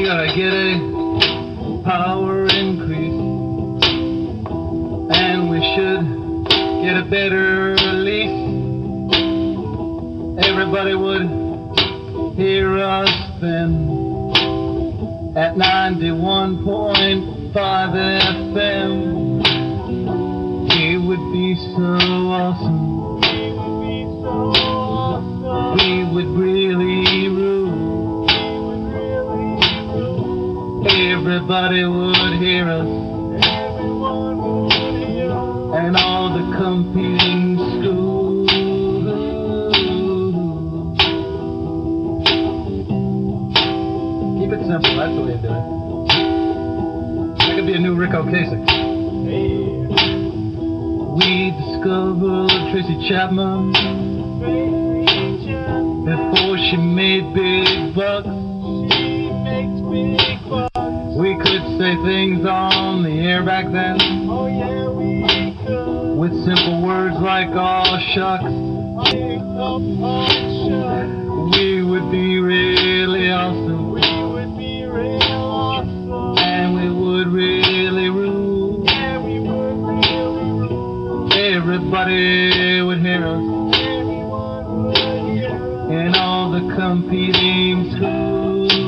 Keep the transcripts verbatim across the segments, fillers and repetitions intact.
gotta get a power increase, and we should get a better lease. Everybody would hear us then at ninety-one point five F M. It would be so awesome. We would really rule. Everybody would hear us, and all the competing schools. Keep it simple, that's the way to do it. That could be a new Rick Ocasek. We discovered Tracy Chapman before she made big bucks. We could say things on the air back then. Oh yeah, we could. With simple words like "aw shucks." We would be really awesome. We would be really awesome. And we would really rule. Yeah, we would really rule. Everybody would hear us. Everyone would hear us. In all the competing schools.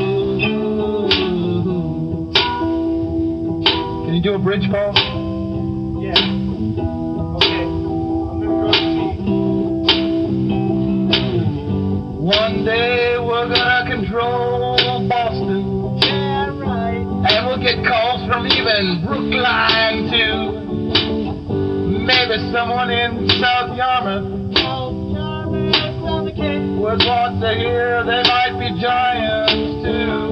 Can you do a bridge, Paul? Yeah. Okay. I'm gonna go see. One day we're gonna control Boston. Yeah, right. And we'll get calls from even Brookline too. Maybe someone in South Yarmouth. South Yarmouth, on the Cape. Would want to hear they might be giants too.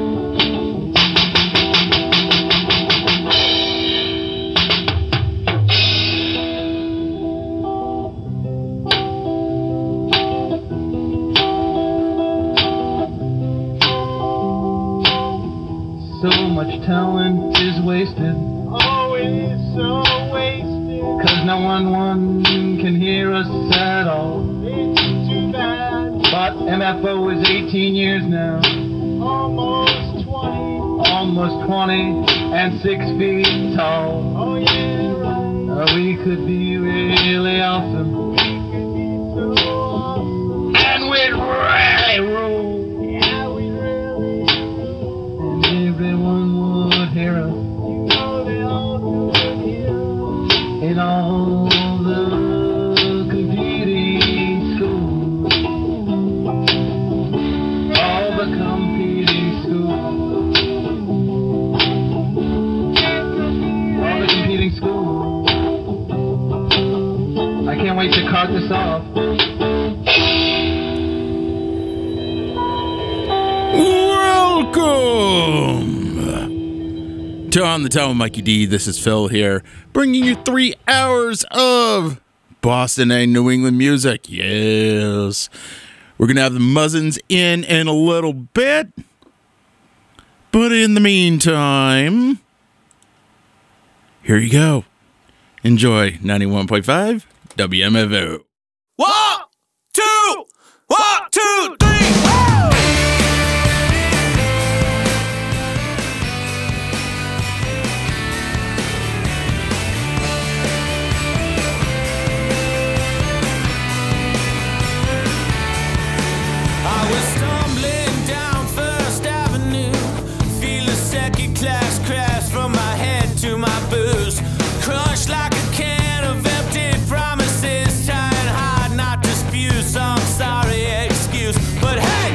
So much talent is wasted. Oh, it is so wasted. Cause no one, one can hear us at all. It's too bad. But M F O is eighteen years now. Almost twenty. Almost twenty and six feet tall. Oh, yeah, right. Uh, we could be really awesome. We could be so awesome. And we'd really rule. Yeah, we really do. And everyone would hear us. You know they all would hear us. In all the competing schools. All the competing schools. All the competing schools. I can't wait to cart this off. Welcome to On the Town with Mikey D. This is Phil here, bringing you three hours of Boston and New England music. Yes. We're going to have the Muzzins in in a little bit. But in the meantime, here you go. Enjoy ninety-one point five W M F O. One, two, one, two, three. I was stumbling down First Avenue, feel a second class crash from my head to my boots, crushed like a can of empty promises, trying hard not to spew some sorry excuse. But hey,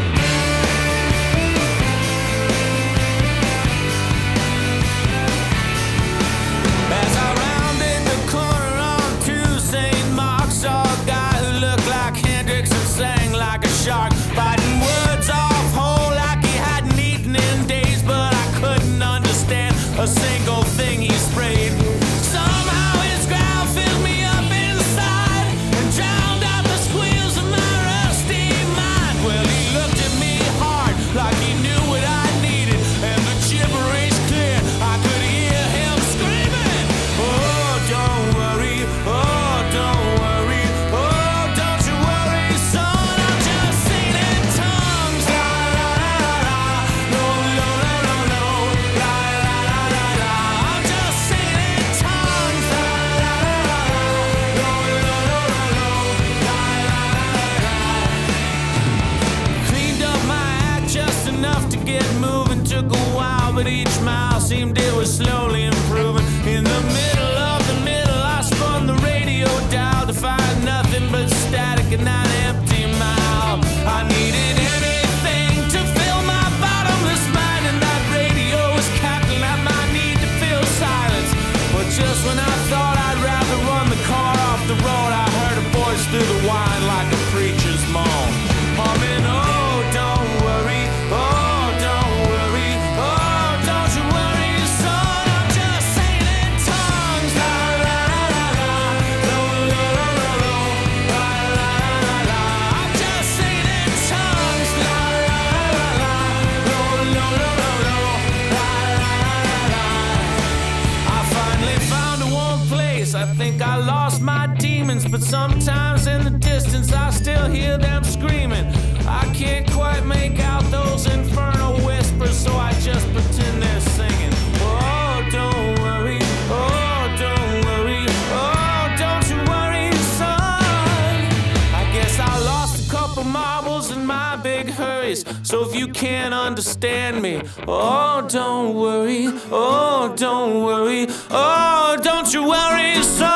enough to get moving. Took a while, but each mile seemed it was slowly improving. In the middle of the middle, I spun the radio dial to find nothing but static and that empty mouth. I needed anything to fill my bottomless mind, and that radio was cackling at my need to fill silence. But just when I thought I'd rather run the car off the road, I heard a voice through the wine like a preacher's moan, humming, oh, don't worry, oh, don't worry, oh, don't you worry, son, I'm just saying in tongues, la la la la, lo lo lo lo lo, la la la la, I'm just saying in tongues, la la la la, lo lo lo lo lo, la la la la. I finally found a warm place. I think I lost my demons, but sometimes in the distance I still hear them screaming. I can't quite make out those infernal whispers, so I just pretend they're singing. Oh, don't worry, oh, don't worry, oh, don't you worry, son. I guess I lost a couple marbles in my big hurries, so if you can't understand me, oh, don't worry, oh, don't worry, oh, don't you worry, son.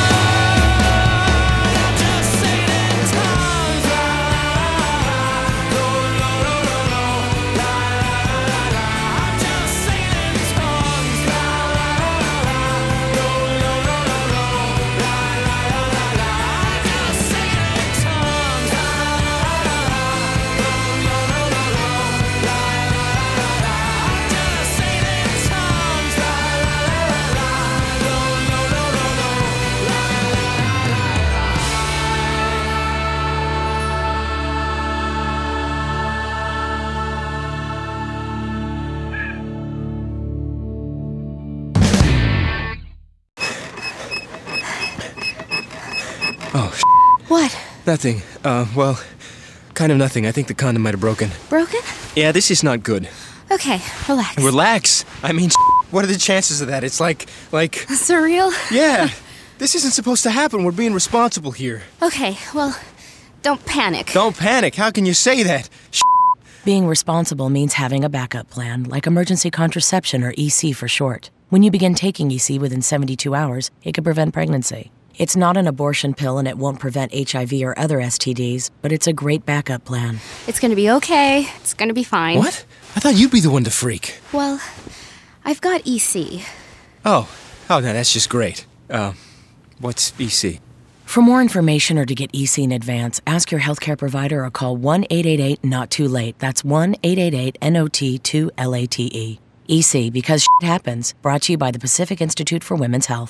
Oh, sh**. What? Nothing. Uh, well, kind of nothing. I think the condom might have broken. Broken? Yeah, this is not good. Okay, relax. Relax. I mean, sh**, what are the chances of that? It's like, like... Surreal? Yeah. This isn't supposed to happen. We're being responsible here. Okay, well, don't panic. Don't panic. How can you say that? Sh**. Being responsible means having a backup plan, like emergency contraception or E C for short. When you begin taking E C within seventy-two hours, it could prevent pregnancy. It's not an abortion pill and it won't prevent H I V or other S T Ds, but it's a great backup plan. It's gonna be okay. It's gonna be fine. What? I thought you'd be the one to freak. Well, I've got E C. Oh. Oh, no, that's just great. Uh, what's E C? For more information or to get E C in advance, ask your healthcare provider or call one eight eight eight not too late. That's one eight eight eight N O T two L A T E. E C, because shit happens. Brought to you by the Pacific Institute for Women's Health.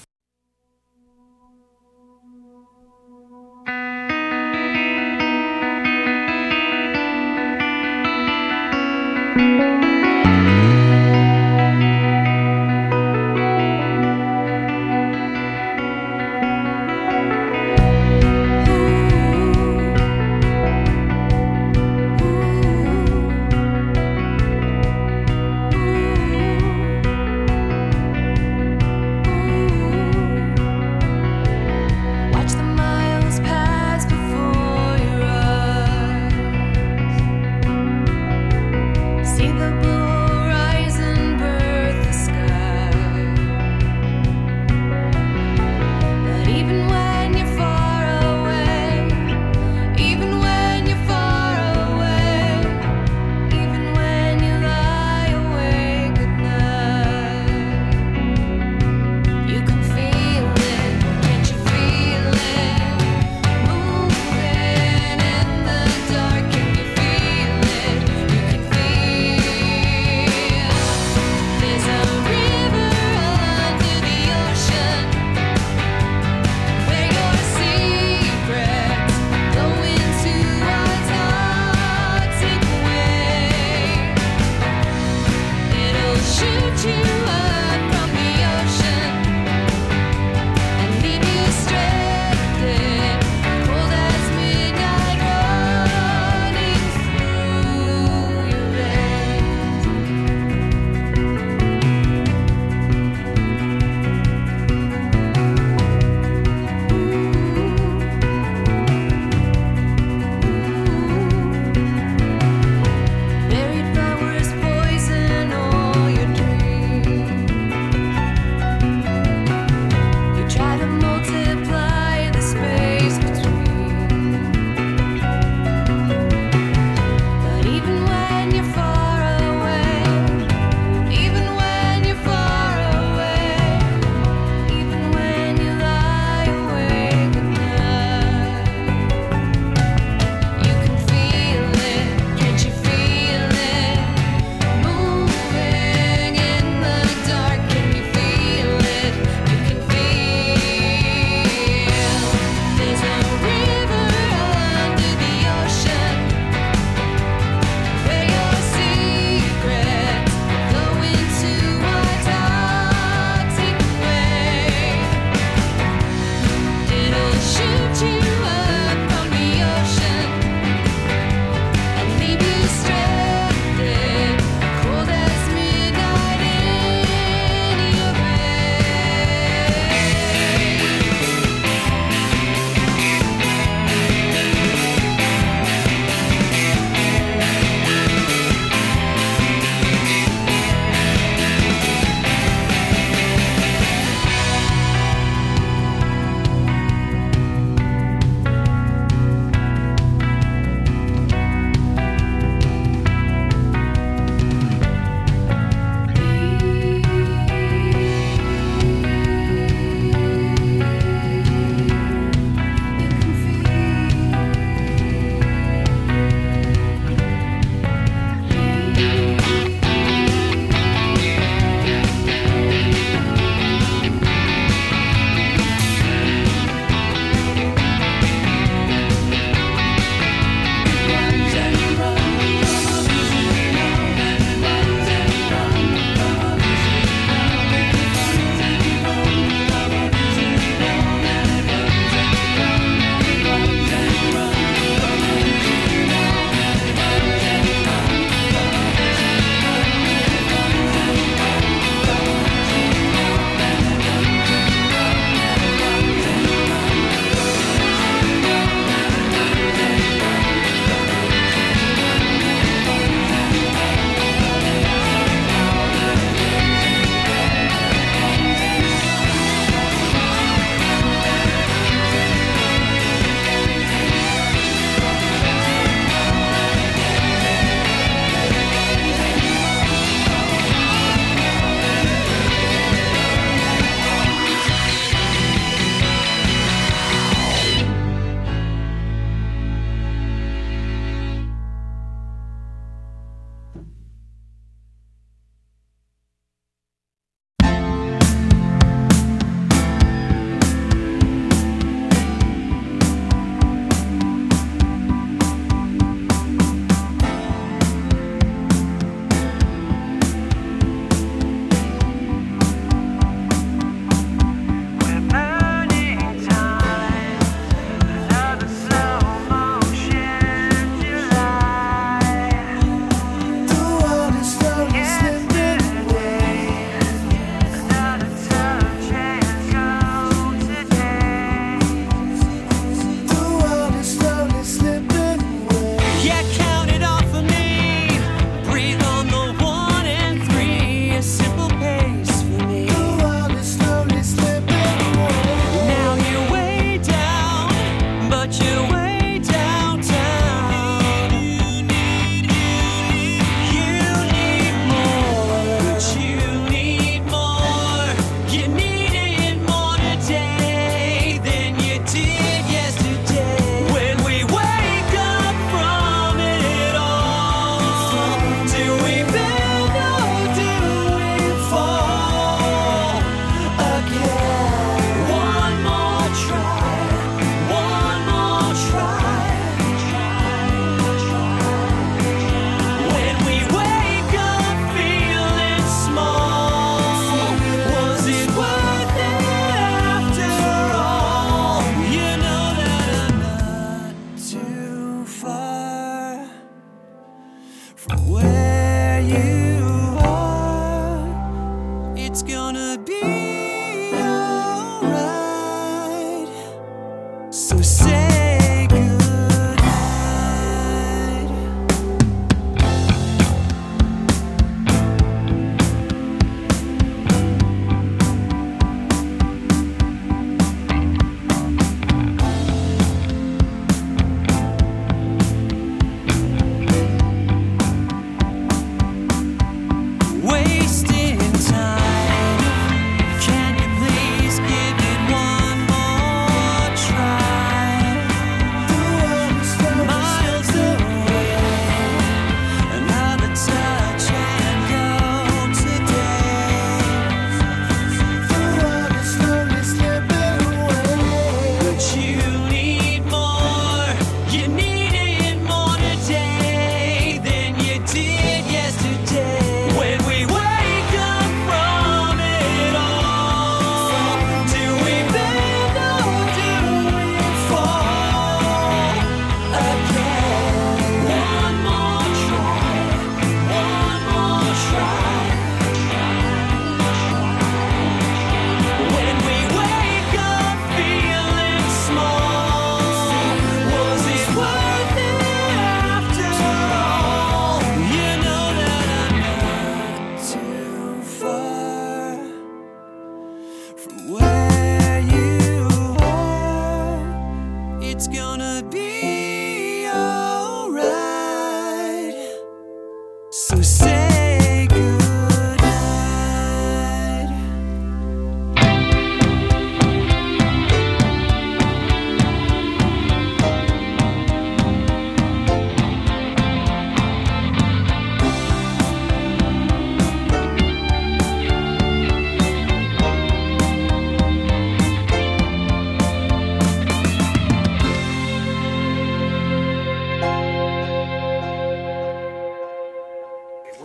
Watch the miles pass before your eyes. See the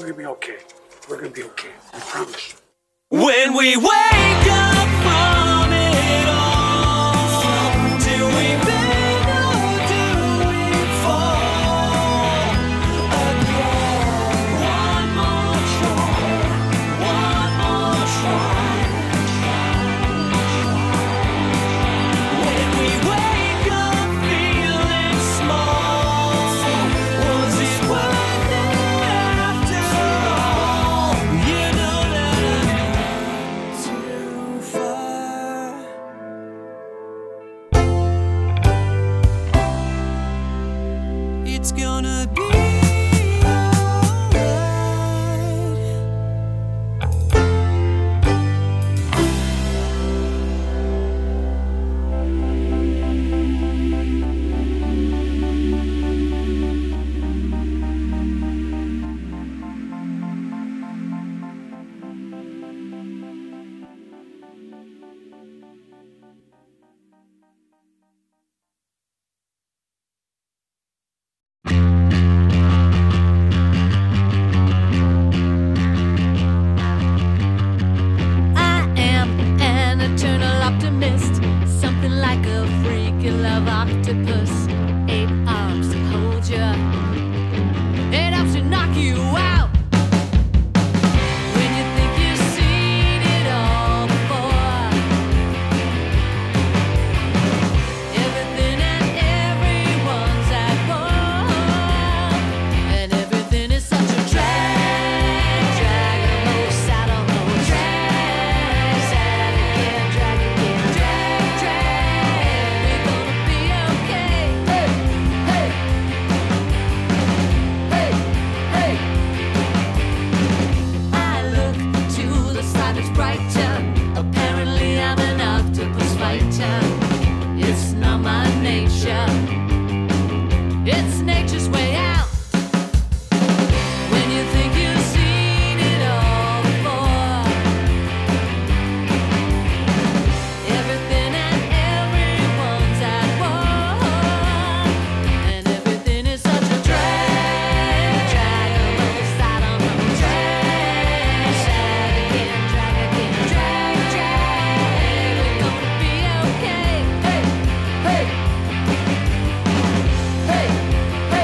We're gonna be okay. We're gonna be okay. I promise. When we wake up from it all, do we beg or do we fall again? One more try, one more try. When we wake up feeling small, was it worth it after all? You know that I'm too far. It's gonna be I am an eternal optimist, something like a freak love octopus. Eight arms to hold you, eight arms to knock you out. When you think you've seen it all before, everything and everyone's at war, and everything is such a drag, drag, low, saddle, low, drag, sad again, drag again, drag, drag. We're gonna be okay. Hey, hey, hey, hey. I look to the side that's brighter. Apparently I'm an octopus fighter. It's not my nature. It's nature's way out. When you think you've seen it all before, everything and everyone's at war, and everything is such a drag, drag, low, side on the drag, sad again, drag again, drag, drag. We're gonna be okay. Hey, hey, hey, hey.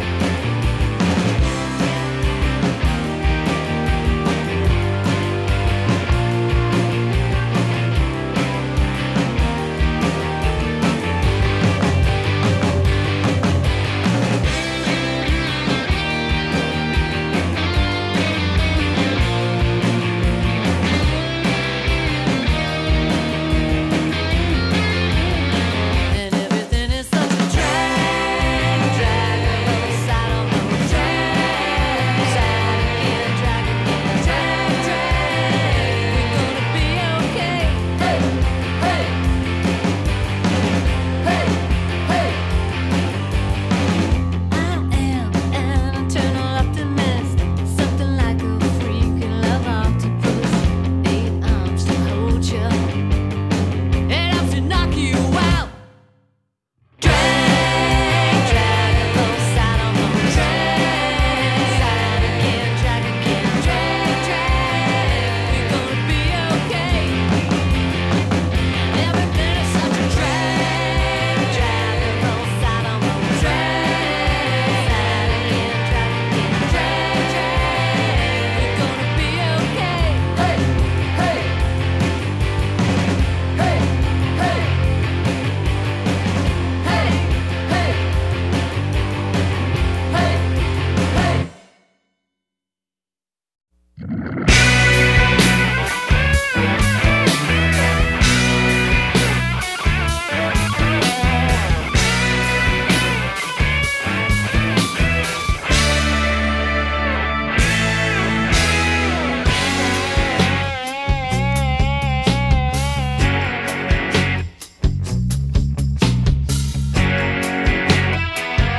And everything is such a drag, drag, low, side on the drag, sad again, drag again, drag, drag. We're gonna be okay. Hey, hey, hey, hey. I am an eternal optimist, something like a freaking love octopus. Eight arms to hold you, eight arms to knock you out. Drag, drag, low, side on the drag, sad again, drag again, drag, drag. We're gonna be okay. Everything is such a drag, drag, low, side on the drag, sad again, drag again, drag, drag. We're gonna be okay. Hey, hey, hey, hey. Hey, hey, hey, hey.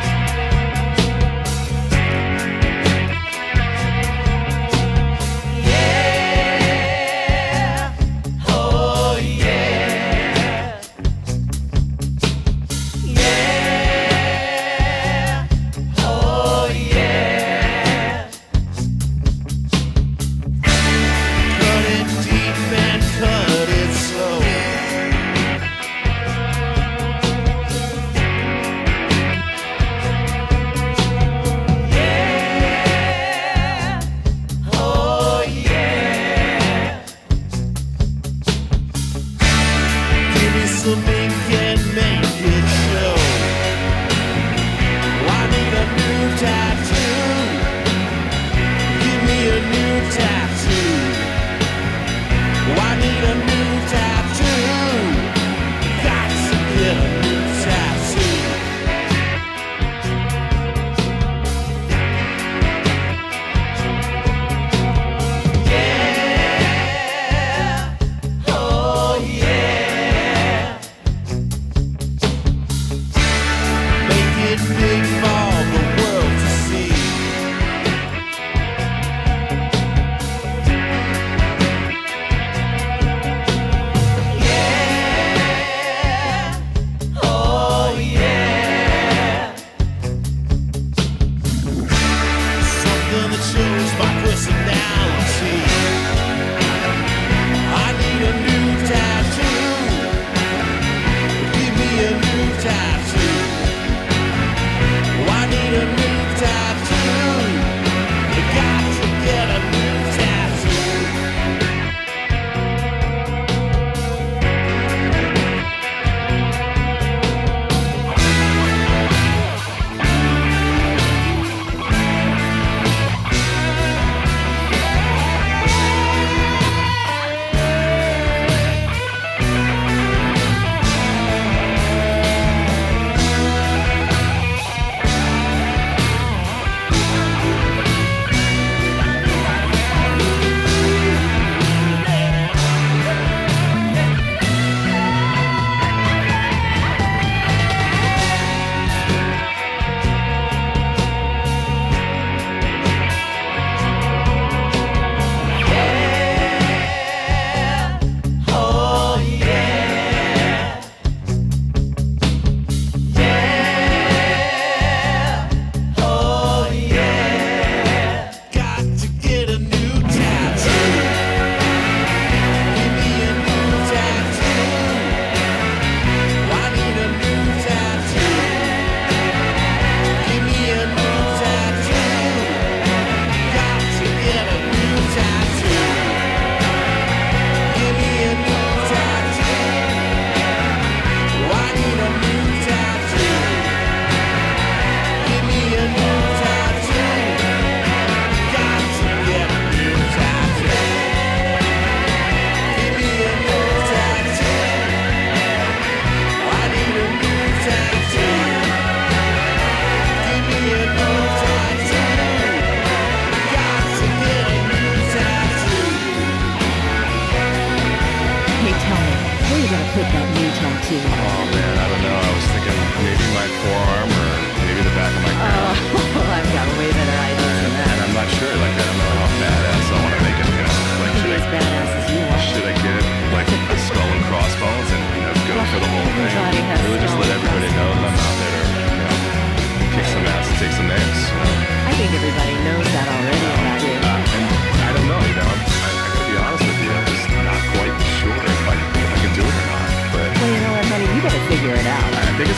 Yeah.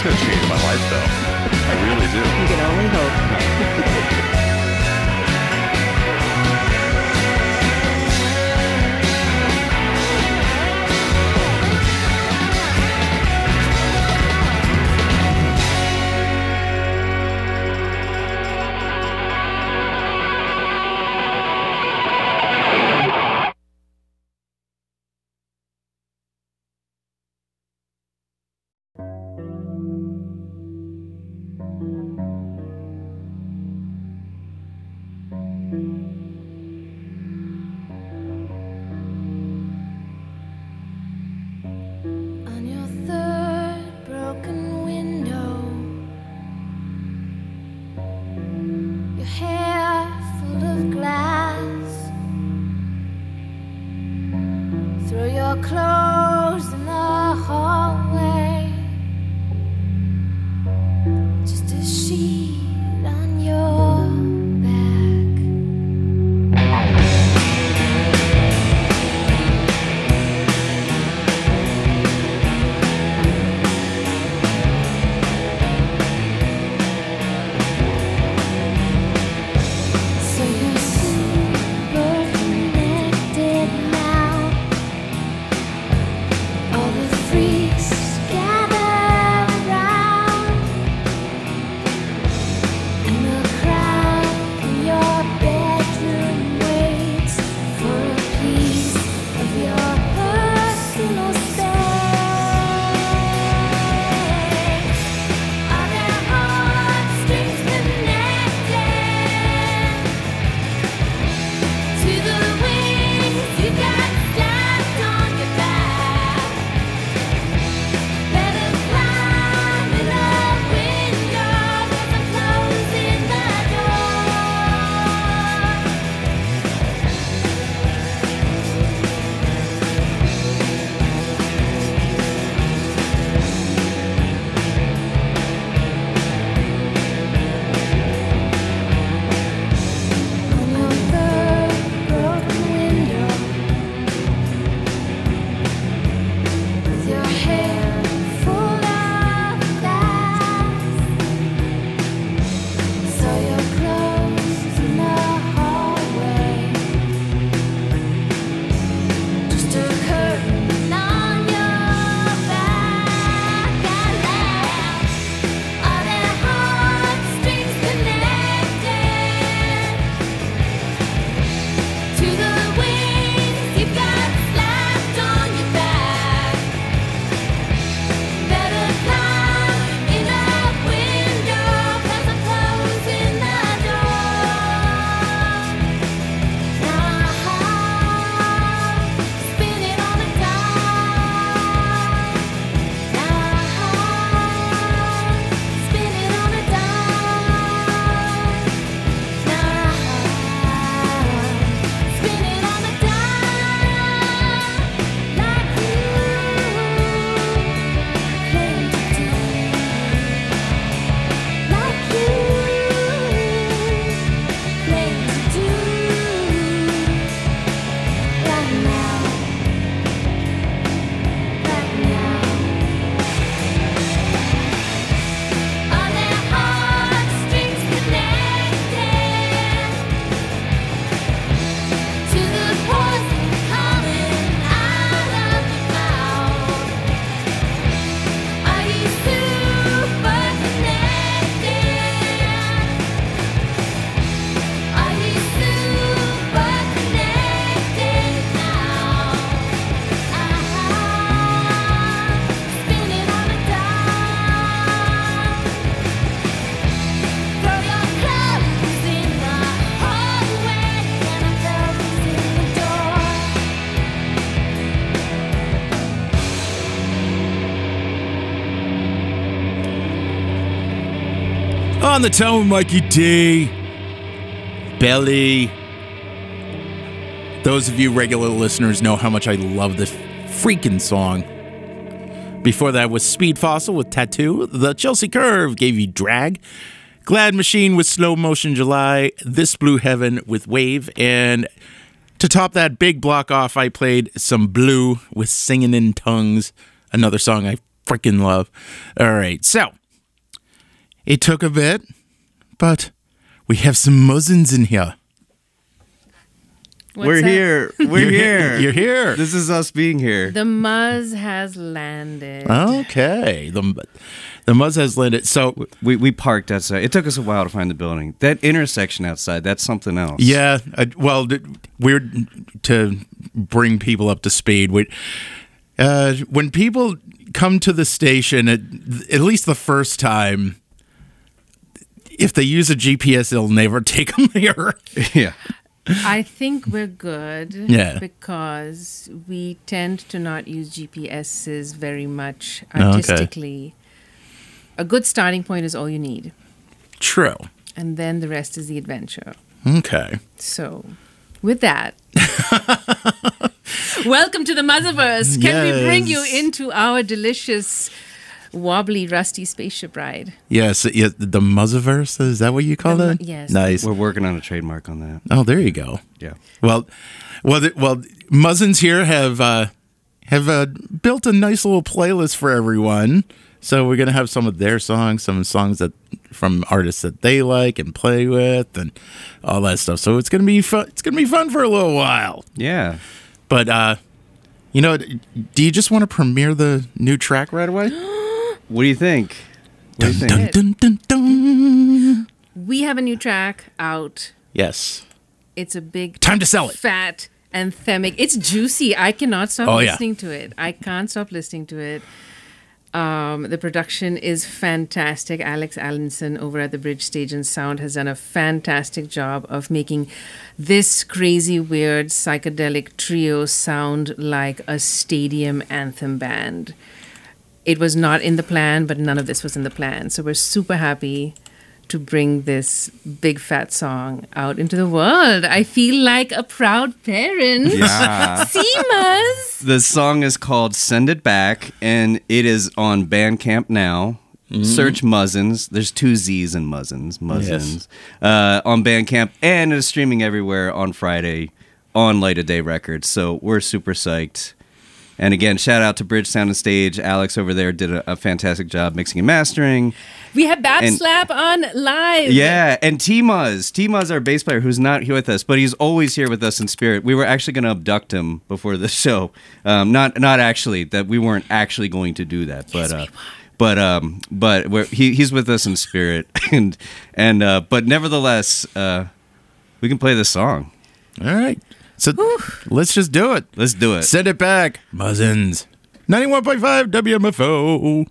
is going to change my life, though. I really do. You can only hope. On your third broken window, your hair full of glass, throw your clothes in the hallway, just a sheet on your back. So you're super connected now. All the freaks gather around, and the crowd in your bedroom waits for a piece of your personal space. Are there heartstrings connected to the wings you got slapped on your back? Better climb in a window, 'cause I'm closing the door. On your third broken window, with your hair full of glass, saw your clothes in the hallway, just a curtain on your back. I laughed. Are there heartstrings connected to the wings you got slapped on your back? Better climb in a window, 'cause I'm closing the door. Now I'm spinning on a dime. Now I'm spinning on a dime. Now I'm spinning on a dime, like you claim to do, like you claim to do, right now, right now. Are there heartstrings connected to the poison coming out of your mouth? Are you super connected? Are you super connected now? I'm spinning on a dime. Throw your clothes in the hallway, and I'm closing the door. On the Town with Mikey D. Belly. Those of you regular listeners know how much I love this freaking song. Before that was Speed Fossil with Tattoo. The Chelsea Curve gave you Drag. Glad Machine with Slow Motion July. This Blue Heaven with Wave. And to top that big block off, I played some Blue with Singing in Tongues. Another song I freaking love. All right, so it took a bit, but we have some muzzins in here. What's We're that? here. We're You're here. here. You're here. This is us being here. The Muzz has landed. Okay, the the Muzz has landed. So we we parked outside. It took us a while to find the building. That intersection outside, that's something else. yeah, uh, well, th- we're to bring people up to speed. We, uh, when people come to the station, at, at least the first time, if they use a G P S, it'll never take them there. Yeah. I think we're good. Yeah. Because we tend to not use G P Ses very much Okay. artistically. A good starting point is all you need. True. And then the rest is the adventure. Okay. So, with that, welcome to the Muzziverse. Can we bring you Yes. into our delicious, wobbly, rusty spaceship ride? Yes, yeah, the Muzziverse, is that what you call The mu- it? yes. Nice. We're working on a trademark on that. Oh, there you go. Yeah. Well, well, the, well, Muzzins here have uh, have uh, built a nice little playlist for everyone. So we're gonna have some of their songs, some songs that from artists that they like and play with, and all that stuff. So it's gonna be fun. It's gonna be fun for a little while. Yeah. But uh, you know, do you just want to premiere the new track right away? What do you think? What do you think? Dun, dun, dun, dun. We have a new track out. Yes. It's a big Time to sell it. Fat anthemic. It's juicy. I cannot stop Oh, yeah. listening to it. I can't stop listening to it. Um, the production is fantastic. Alex Allenson over at the Bridge Stage and Sound has done a fantastic job of making this crazy, weird, psychedelic trio sound like a stadium anthem band. It was not in the plan, but none of this was in the plan. So we're super happy to bring this big fat song out into the world. I feel like a proud parent. Yeah. Seamus. The song is called Send It Back, and it is on Bandcamp now. Mm. Search Muzzins. There's two Z's in Muzzins. Muzzins. Uh, on Bandcamp, and it is streaming everywhere on Friday on Light of Day Records. So we're super psyched. And again, shout out to Bridge Sound and Stage. Alex over there did a, a fantastic job mixing and mastering. We have Bab And- Slap on live. Yeah, and T-Muzz. T-Muzz, our bass player, who's not here with us, but he's always here with us in spirit. We were actually going to abduct him before the show. Um, not not actually, that we weren't actually going to do that. But uh, but um, but we're, he he's with us in spirit. and and uh, But nevertheless, uh, we can play this song. All right. So let's just do it. Let's do it. Send it back. Muzzins. ninety-one point five W M F O.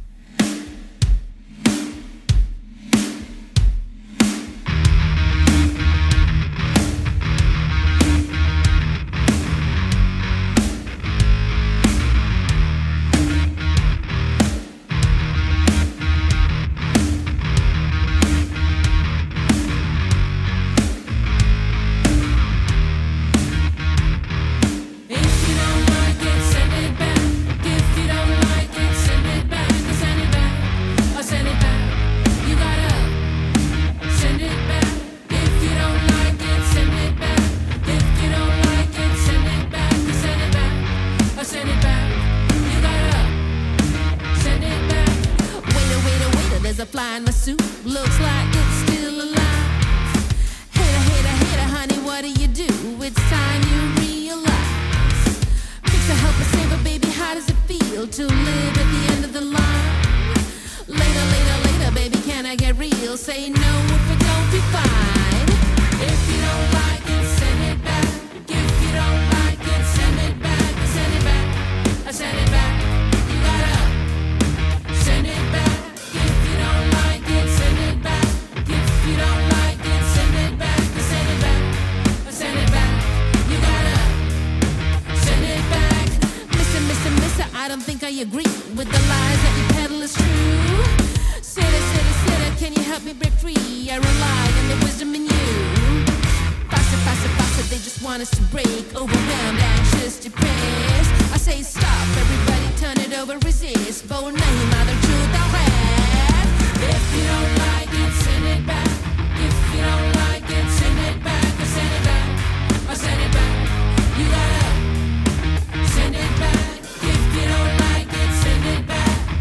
If you don't like it, send it back. If you don't like it, send it back. Send it back. Or send it back. You gotta send it back. If you don't like it, send it back. If you don't like it, send it back. Send it back. Or send it back. You gotta send it back. Waiter, waiter, waiter, there's a fly in my suit. Looks like it's still alive. Hater, hater, hater, honey, what do you do? It's time you realize. Fix a help a saver, baby, how does it feel to live at the end of the line? Later, later, later, baby, can I get real? Say no if it don't be fine. If you don't like it, send it back. If you don't like it, send it back. Send it back. I send it back. You gotta send it back. If you don't like it, send it back. If you don't like it, send it back. Send it back. Send it back. You gotta send it back. Mister, Mister, Mister, I don't think I agree with the lies that you peddle is true. Sitter, sitter, sitter, can you help me break free? I rely on the wisdom in you. Faster, faster, faster, they just want us to break. Overwhelmed, anxious, depressed. I say stop, everybody turn it over, resist. But name other truth I have. If you don't like it, send it back. If you don't like it, send it back. Or send it back. Or send it back. You gotta send it back. If you don't like it, send it back.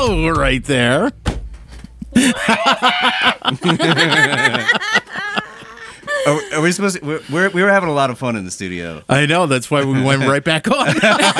go right there. Are, are we supposed to? We're, we're, we were having a lot of fun in the studio. I know. That's why we went right back on.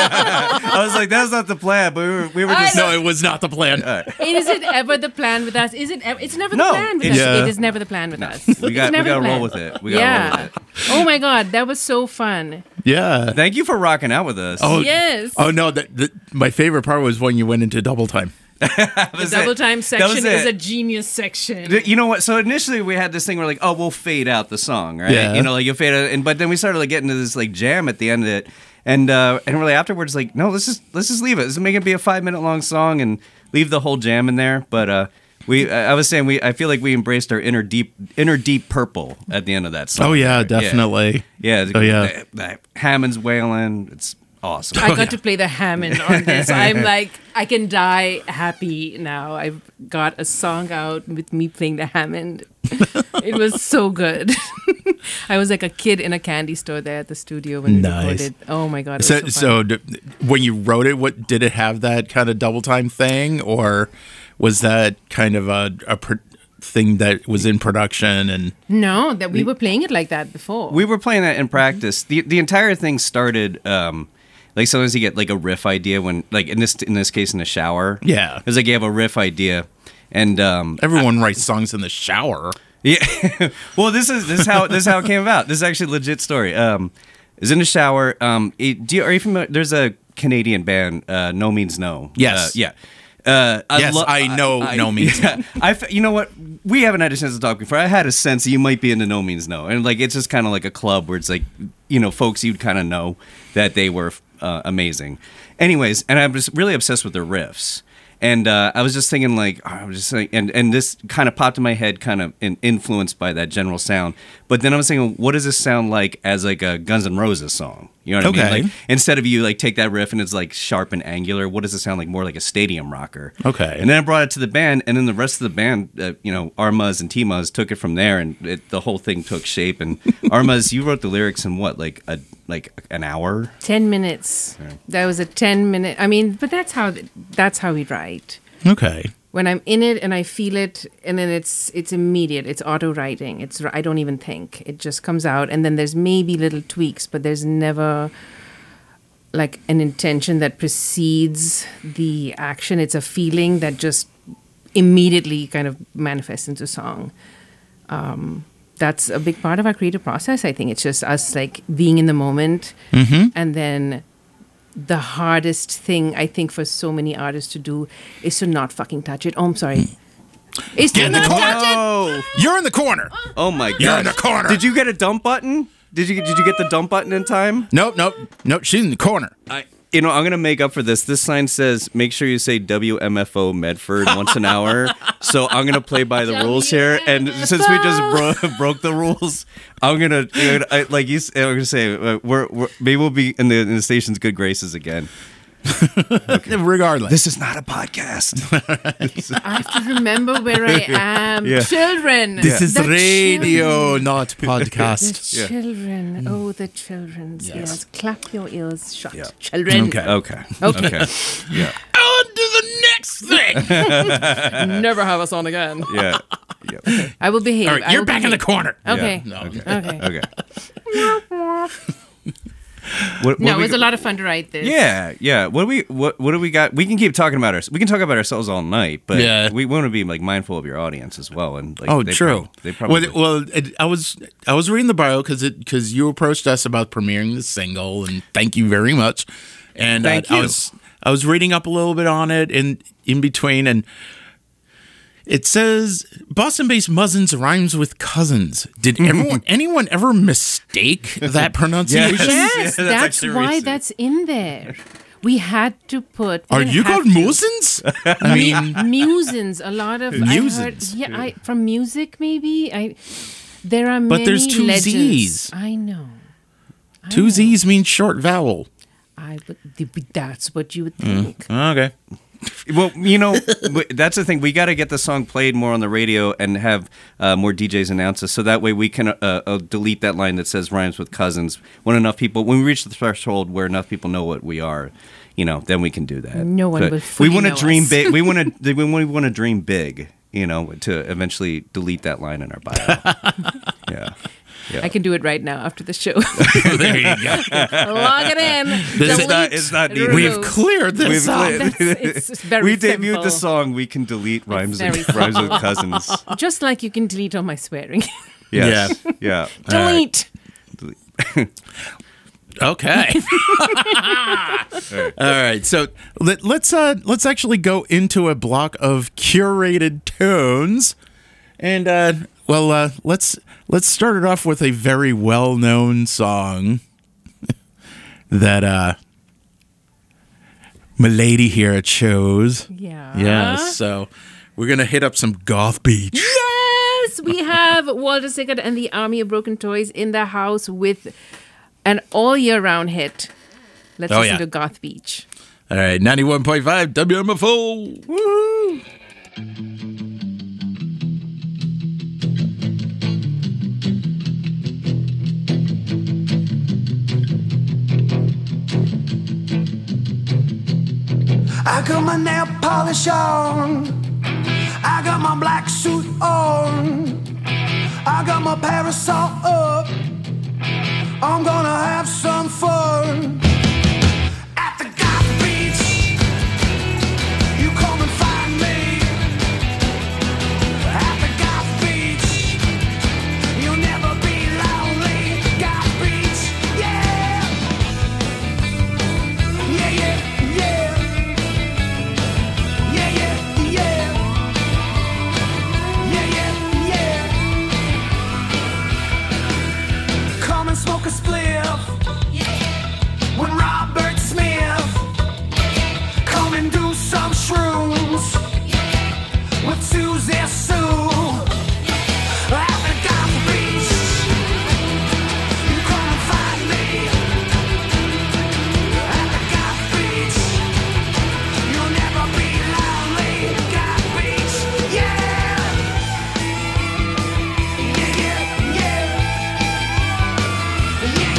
I was like, that's not the plan, but we were, we were just. No, it was not the plan. All right. Is it ever the plan with us? Is it? Ever, it's never No, the plan with it's- us. Yeah. It is never the plan with us. We It's got we never got to the roll plan. with it. We got to Yeah. roll with it. Oh my God, that was so fun. Yeah. Thank you for rocking out with us. Oh Yes. Oh no. That, that my favorite part was when you went into double time. That The was double it. time That section was is it. a genius section. You know what? So initially we had this thing where like, oh, we'll fade out the song, right? Yeah. You know, like you fade out, and but then we started like getting to this like jam at the end of it, and uh, and really afterwards like, no, let's just let's just leave it. Let's make it be a five minute long song and leave the whole jam in there. But uh, we, I I was saying we, I feel like we embraced our inner deep, inner deep purple at the end of that song. Oh yeah, right? definitely. Yeah. yeah Oh, yeah. The, the Hammond's wailing. It's awesome. I got to play the Hammond on this. I'm like, I can die happy now. I've got a song out with me playing the Hammond. It was so good. I was like a kid in a candy store there at the studio when we Nice. recorded. Oh my God. It was So, so, so fun. d- when you wrote it, what did it have that kind of double time thing, or was that kind of a, a pr- thing that was in production? And No, that we were playing it like that before. We were playing that in practice. The the entire thing started um like sometimes you get like a riff idea when like in this in this case in the shower. Yeah. It's like you have a riff idea and um everyone writes songs in the shower. yeah. Well, this is this is how this is how it came about. This is actually a legit story. Um it was in the shower. Um it, do you, are you familiar? There's a Canadian band uh No Means No. Yes. Uh, yeah. Uh, Yes, I know No Means yeah, I, f- you know what? We haven't had a chance to talk before. I had a sense that you might be into No Means No, and like it's just kind of like a club where it's like, you know, folks you'd kind of know that they were uh, amazing. Anyways, and I was really obsessed with their riffs, and uh, I was just thinking like, I was just like, and and this kind of popped in my head, kind of in, influenced by that general sound. But then I was thinking, what does this sound like as like a Guns N' Roses song? You know what I Okay. mean? Like instead of you like take that riff and it's like sharp and angular, what does it sound like? More like a stadium rocker. Okay. And then I brought it to the band, and then the rest of the band, uh, you know, Armaz and T-Maz took it from there, and it, the whole thing took shape. And Armaz, you wrote the lyrics in what, like a like an hour? ten minutes. That was a ten minute. I mean, but that's how that's how we write. Okay. When I'm in it and I feel it, and then it's it's immediate. It's auto writing. It's I don't even think. It just comes out, and then there's maybe little tweaks, but there's never like an intention that precedes the action. It's a feeling that just immediately kind of manifests into song. Um, that's a big part of our creative process. I think it's just us like being in the moment, Mhm. and then the hardest thing I think for so many artists to do is to not fucking touch it. Oh, I'm sorry. Is Get to in the not corner. touch it. Oh, You're in the corner. oh my god! You're in the corner. Did you get a dump button? Did you did you get the dump button in time? Nope, nope, nope. She's in the corner. I, you know, I'm gonna make up for this. This sign says, "Make sure you say W M F O Medford once an hour." So I'm gonna play by the rules here, and since we just bro- broke the rules, I'm gonna, you know, I, like you. s- I'm gonna say uh, we're, we're maybe we'll be in the in the station's good graces again. Regardless. This is not a podcast. I have to remember where I am. Yeah. Children. This is The radio, children. not The podcast. Yeah. children. Oh, the children's Yes. ears. Clap your ears shut. Yeah. Children. Okay. Okay. Okay. Okay. Yeah. On to the next thing. Never have us on again. Yeah. Yeah. I will behave. All right, I you're will back in the behave. corner. Okay. No. Okay. Okay. What, what No, it we was go- a lot of fun to write this. Yeah, yeah. What do we what what do we got? We can keep talking about ours. We can talk about ourselves all night, but Yeah. we want to be like mindful of your audience as well. And like, Oh, they true. prob- they probably well, well it, I was I was reading the bio because it because you approached us about premiering the single, and thank you very much. And uh, Thank I you. was I was reading up a little bit on it in in between, and it says Boston-based Muzzins rhymes with cousins. Did everyone anyone ever mistake that pronunciation? Yes, Yeah, that's that's, actually why recent. that's in there. We had to put. we Are didn't you have called to. Muzzins? I mean, Musins? A lot of I heard, Musins. yeah, I, from music maybe. I there are But many there's two legends. Z's. I know. I two know. Z's means short vowel. I would, that's what you would Mm. think. Okay. Well, you know, w- that's the thing. We got to get the song played more on the radio and have uh, more D Js announce us, so that way we can uh, uh, delete that line that says rhymes with cousins when enough people, when we reach the threshold where enough people know what we are. you know, then we can do that. No one But will We fully want to know dream us. big. We want to. We want to dream big. You know, to eventually delete that line in our bio. yeah. Yeah. I can do it right now after the show. There you go. Log it in. This is delete, not- it's not needed. We've remove. cleared this We've up. cleared- That's- it's very we debuted simple. the song "We Can Delete Rhymes and very Rhymes with Cousins." Just like you can delete all my swearing. Yes. Yeah. Delete. Okay. All right. So let, let's uh, let's actually go into a block of curated tunes, and uh, well, uh, let's let's start it off with a very well-known song that uh, Milady here chose. Yeah. Yes. So we're gonna hit up some Goth Beach. Yes, we have Walter Sickert and the Army of Broken Toys in the house with an all year round hit. Let's Oh, listen yeah. to Goth Beach. All right, ninety-one point five W M F O. Woo! I got my nail polish on. I got my black suit on. I got my parasol up. I'm gonna have some fun. At the Goth Beach, you come and find me. At the Goth Beach, you'll never be lonely. Goth Beach, yeah. Yeah, yeah, yeah. Yeah, yeah, yeah. Yeah, yeah, yeah. Come and smoke a spliff. When Robert Smith. Come and do some shrooms. With Susie Sue. At the Goth Beach. You come and find me. At the Goth Beach. You'll never be lonely. Goth Beach, yeah. Yeah, yeah, yeah. Yeah,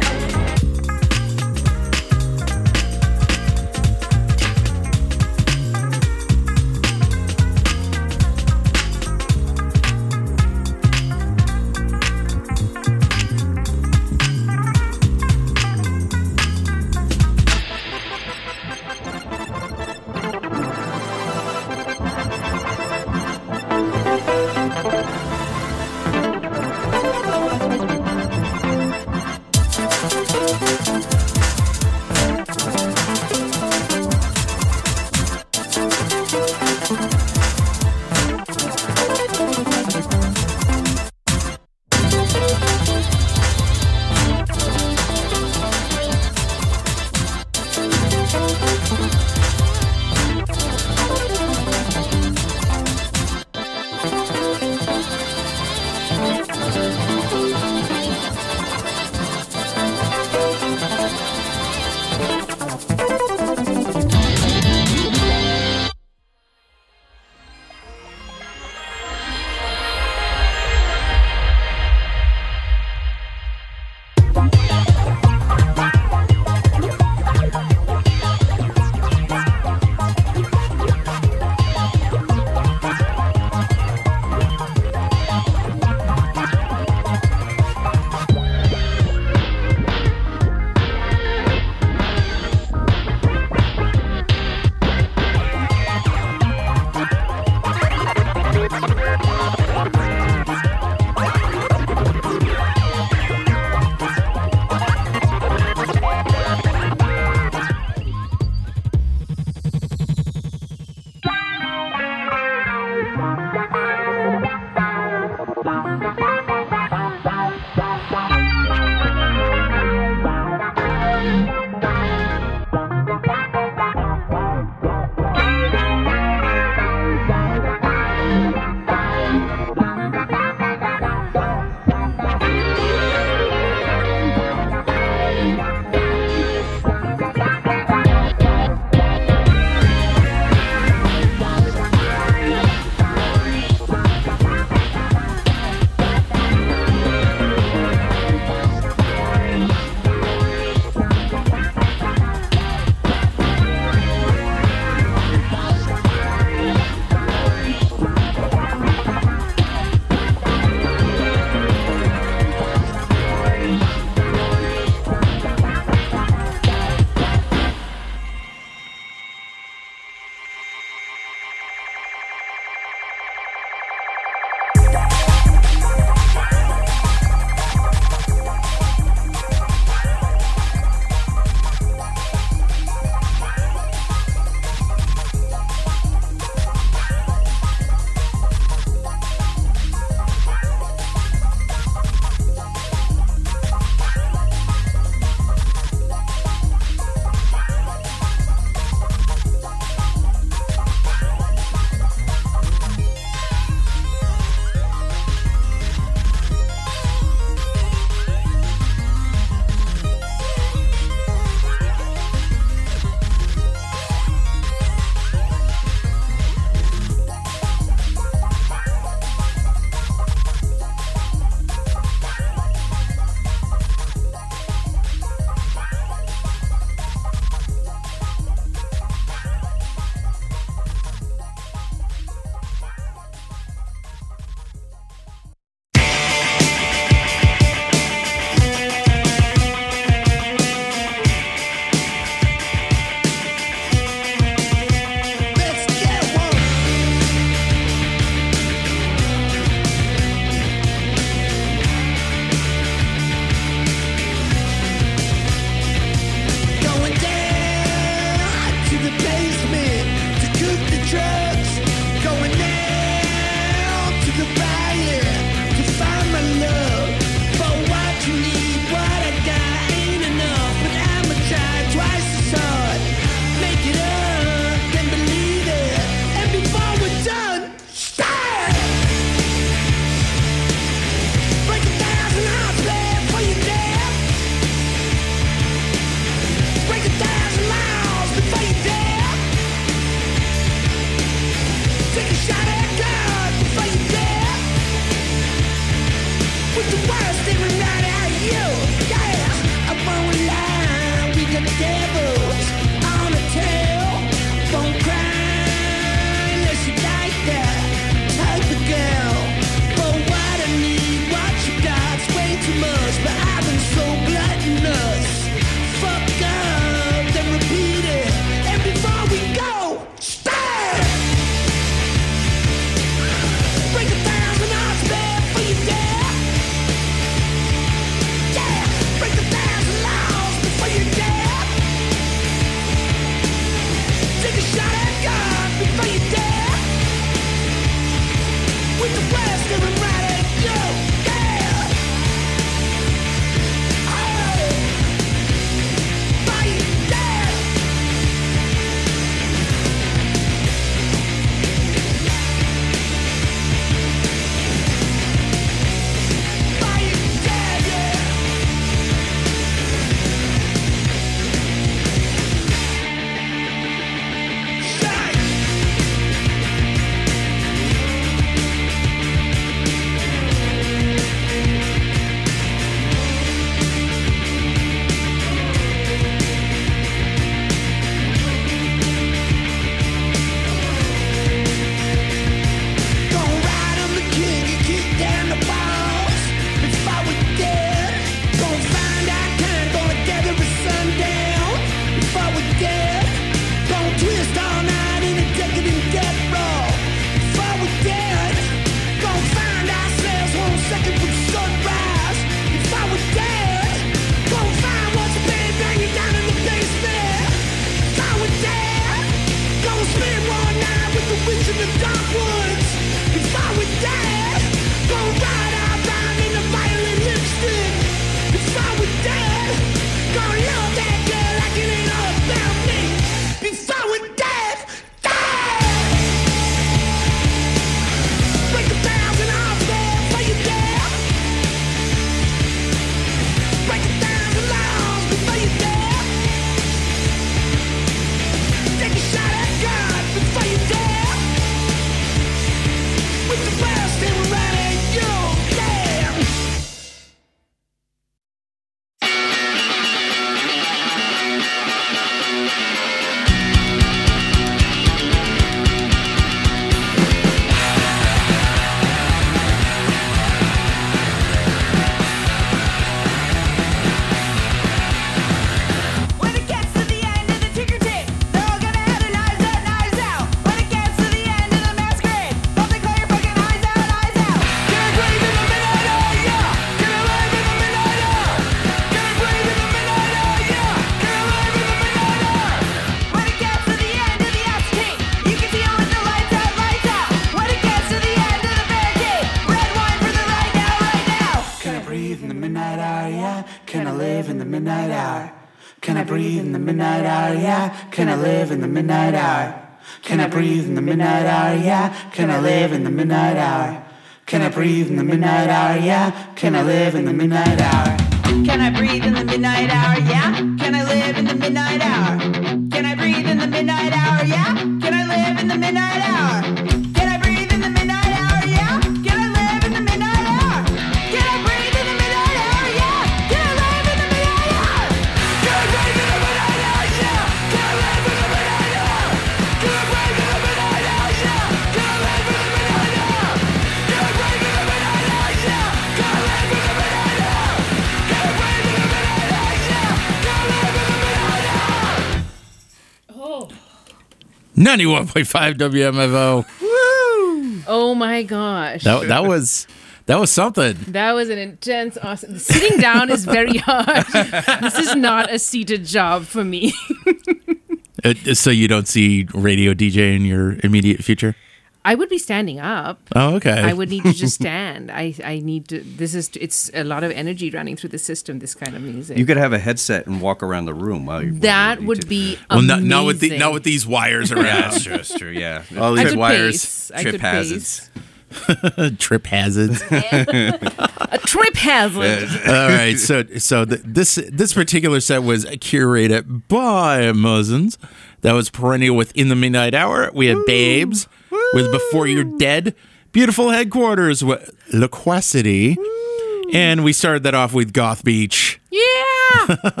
midnight hour? Can I breathe in the midnight hour? Yeah. Can I live in the midnight hour? Can I breathe in the midnight hour? Yeah. Can I live in the midnight hour? Can I breathe in the midnight hour? Yeah. Can I live in the midnight hour? Can I breathe in the midnight hour? Yeah. Can I live in the midnight hour? Can I breathe in the midnight hour? Yeah. Can I live in the midnight hour? Can I breathe in the midnight hour? Yeah. Can I live in the midnight hour? Can I breathe in the midnight hour? Yeah. Can I live in the midnight hour? Can I breathe in the midnight hour? Yeah. Can I live in the midnight hour? Can I breathe in the midnight hour? Yeah. Can I live in the midnight hour? Can I breathe in the midnight hour? Yeah. Can I live in the midnight hour? Can I breathe in the midnight hour? Yeah. Can I live in the midnight hour? Oh. ninety-one point five W M F O. Woo! Oh my gosh. That, that was that was something. That was an intense, awesome. Sitting down is very hard. This is not a seated job for me. Uh, so you don't see radio D J in your immediate future? I would be standing up. Oh, okay. I would need to just stand. I, I need to. This is. It's a lot of energy running through the system. This kind of music. You could have a headset and walk around the room while you're. That would be well, amazing. not, not with the, not with these wires around. Yeah, that's true. That's true. Yeah, all I these could wires. pace. I Trip could hazards. Trip hazards. A trip hazard. All right, so so the, this this particular set was curated by Muzzins. That was Perennial with In the Midnight Hour. We had Babes with Before You're Dead. Beautiful Headquarters with Loquacity. And we started that off with Goth Beach. Yeah.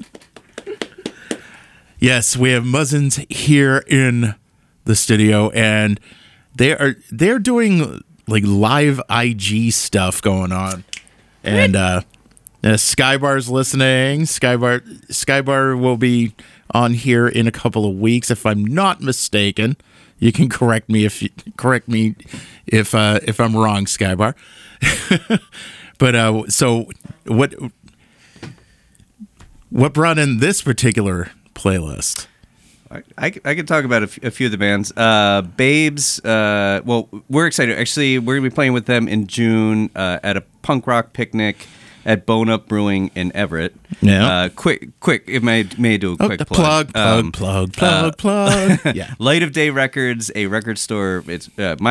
Yes, we have Muzzins here in the studio, and they are they're doing like live I G stuff going on. And uh, uh Skybar's listening. Skybar Skybar will be on here in a couple of weeks, if I'm not mistaken. You can correct me if you, correct me if uh, if I'm wrong, Skybar. But uh, so what what brought in this particular playlist? I, I, I could talk about a, f- a few of the bands. Uh, Babes, uh, well, we're excited. Actually, we're going to be playing with them in June uh, at a punk rock picnic at Bone Up Brewing in Everett. Yeah. Uh, quick, quick, if may, may do a Oh, quick the plug. plug, plug, plug, plug, plug. Yeah. Light of Day Records, a record store. It's uh, my